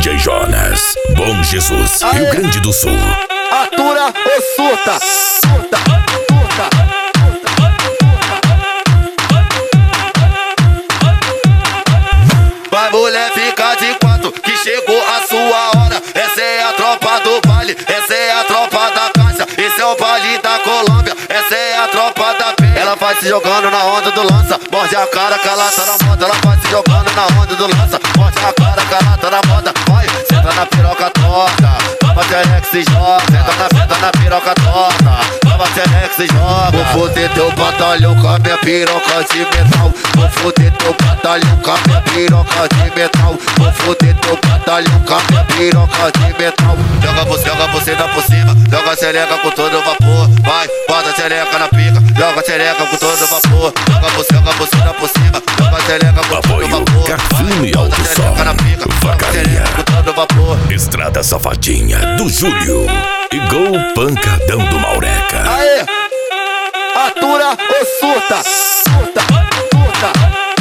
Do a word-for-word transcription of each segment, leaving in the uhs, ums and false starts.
J Jonas, Bom Jesus, Aê. Rio Grande do Sul. Atura ou surta? Surta, surta. Vai mulher, fica de quatro, que chegou a sua hora. Essa é a tropa do baile, essa é a tropa da caixa. Esse é o baile da Colômbia, essa é a tropa da pé. Ela vai se jogando na onda do lança, morde a cara que ela tá na moda. Ela vai se jogando na onda do lança, morde a cara que ela tá na moda. Vai, senta na piroca torta, toma xereca se joga. Senta na, senta na piroca torta, toma xereca se joga. Vou foder teu batalhão com a minha piroca de metal. Vou foder teu batalhão com a minha piroca de metal. Vou foder teu batalhão com a minha piroca de metal. Joga você, joga você dá por cima, joga a xereca com todo vapor. Vai, bota a xereca na pica, joga a xereca com todo vapor. Joga você, joga você dá por cima, joga a xereca com todo vapor. Cafino e Alto Som, Vacaria, Estrada Safadinha do Júlio e Gol Pancadão do Maureca. Aê! Atura ou surta? Surta, surta.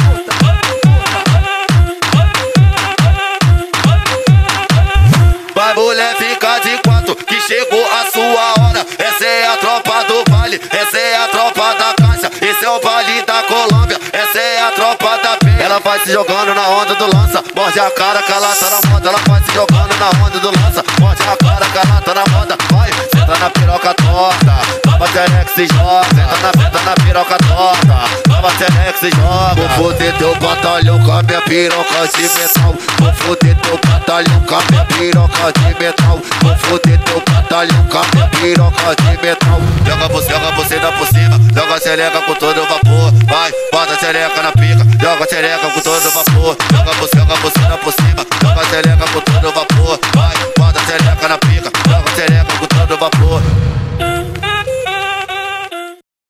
Vai mulher, fica de quatro, que chegou a sua hora. Essa é a tropa do baile, essa é a tropa da caixa. Esse é o baile da Colômbia, essa é a tropa da pé. Ela vai se jogando na onda do lança, morde a cara que ela tá na moda. Ela vai se jogando na onda do lança, morde a cara que ela tá na moda. Vai, senta na piroca torta, toma xereca se joga. Senta na, senta na piroca torta, toma xereca se joga. Vou foder teu batalhão com a minha piroca de metal. Vou foder teu batalhão com a minha piroca de metal. Vou foder teu batalhão com a minha piroca de metal. Joga você, joga você dá por cima, joga a xereca com todo vapor. Vai, bota a xereca na pica, joga a xereca com todo vapor. Joga você, joga você dá por cima, joga a xereca com todo vapor. Vai, bota a xereca na pica,